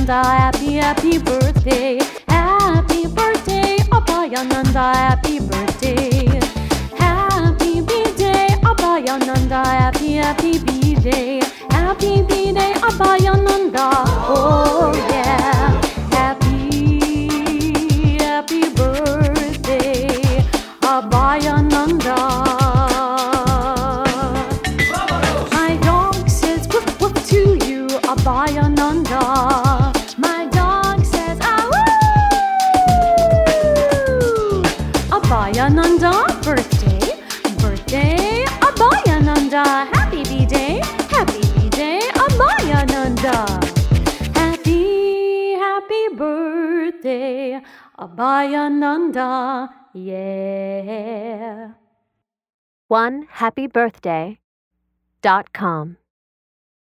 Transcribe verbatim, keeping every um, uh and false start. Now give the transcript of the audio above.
Abhayananda, happy, happy birthday. Happy birthday, Abhayananda, happy birthday. Happy B-Day, Abhayananda, happy, happy B-Day. Happy B-Day, Abhayananda, oh yeah. Happy, happy birthday, Abhayananda. My dog says woof woof to you, Abhayananda. My dog says ah woo. Abhayananda, birthday, birthday, Abhayananda. Happy B-Day, happy B-Day, Abhayananda. Happy, happy birthday, Abhayananda, yeah. one happy birthday dot com